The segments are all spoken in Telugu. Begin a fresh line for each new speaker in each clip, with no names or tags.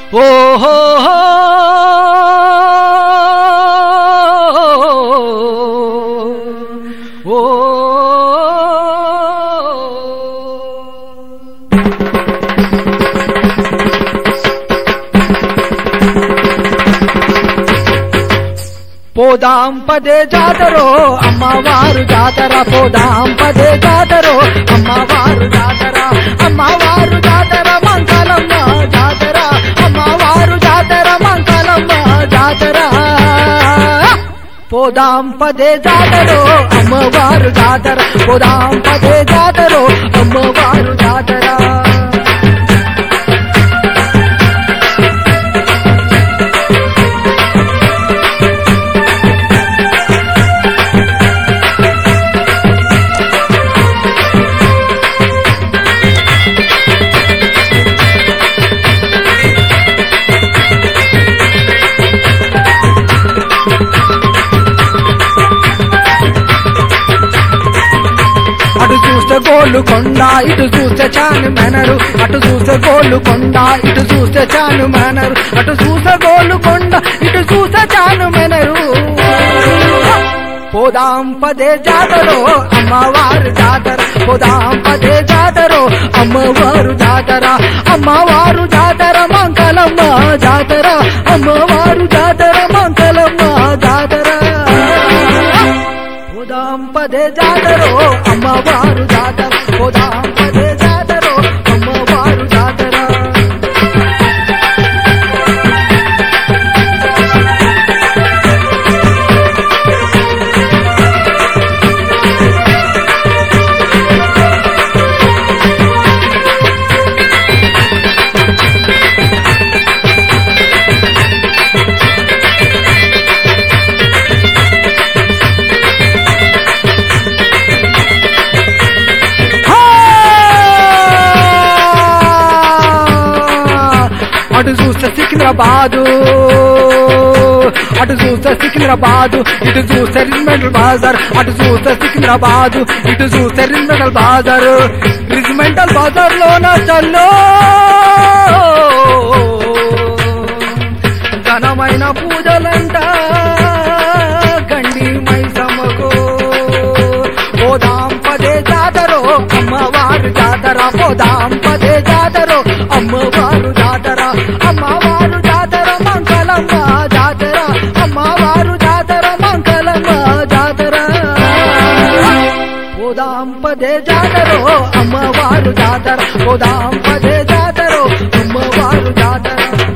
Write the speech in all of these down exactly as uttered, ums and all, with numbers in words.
ఓహో ఓ పోదాం పదే జాతరో అమ్మవారు జాతర పోదాం పదే జాతరో అమ్మవారు జాతర అమ్మవారు జాతర మంగళమ్మ జాతర అమ్మవారు జాతర మంగళమ్మ జాతర పోదాం పదే జాతరో అమ్మవారు జాతర పోదాం పదే జాతరో అమ్మవారు జాతర అటు చూస్తే గోళ్ళు కొండ ఇటు చూస్తే చాను మెనరు అటు చూస్తే గోళ్ళు కొండ ఇటు చూస్తే చాను మెనరు అటు చూస్తే గోళ్ళు కొండ ఇటు చూస్తే చాను మెనరు పోదాం పదే జాతరో అమ్మవారు జాతర పోదాం పదే జాతరో అమ్మవారు జాతర అమ్మవారు జాతర మంగళమ్మ జాతర అమ్మవారు జాతర మంగళమ్మ జాతర పోదాం పదే జాతరో అమ్మవారు జాతర పోదాం పదే జాతరో అమ్మవారు జాతర అటు చూస్తే సికింద్రాబాదు అటు చూస్తే సికింద్రాబాదు ఇటు చూస్తే రిజిమెంటల్ బాజార్ అటు చూస్తే సికింద్రాబాదు ఇటు చూస్తే రిజిమెంటల్ బాజార్ రిజిమెంటల్ బాజార్ లోన చల్లో ఘనమైన పూజలంట గండి మైసమ్మకు పోదాం పదే జాతరో అమ్మవారు జాతర పోదాం పదే జాతరో అమ్మవారు జాతర అమ్మవారు జాతర మంగళమ్మ జాతర అమ్మవారు జాతర మంగళమ్మ జాతర పోదాం పదే జాతరో అమ్మవారు జాతర పోదాం పదే జాతరో అమ్మవారు జాతర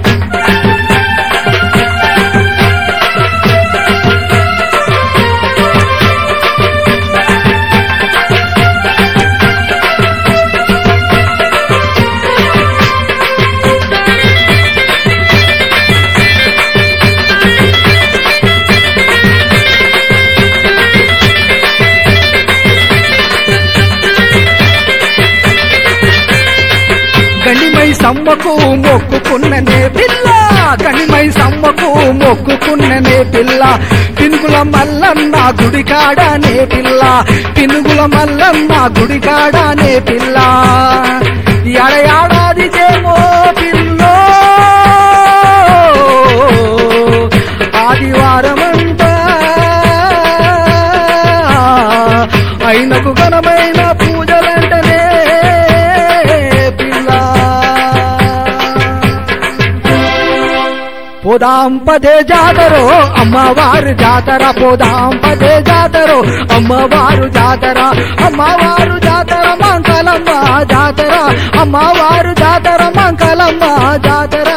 గణిమై సమ్మకు మొక్కుకున్ననే పిల్ల గణిమై సమ్మకు మొక్కుకున్ననే పిల్ల పినుగుల మల్లన్న గుడికాడనే పిల్ల పినుగుల మల్లన్న గుడికాడనే పిల్ల ఏడాది చేమో పిల్లో ఆదివారమంతా అయినకు ఘనమైన పూజలంటనే పోదాం పదే జాతరో అమ్మవారు జాతర పోదాం పదే జాతరో అమ్మవారు జాతర అమ్మవారు జాతర మంగళమ్మ జాతర అమ్మవారు జాతర మంగళమ్మ జాతర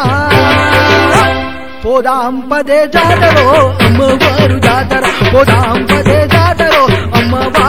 పోదాం పదే జాతరో అమ్మవారు జాతర పోదాం పదే జాతరో అమ్మవారు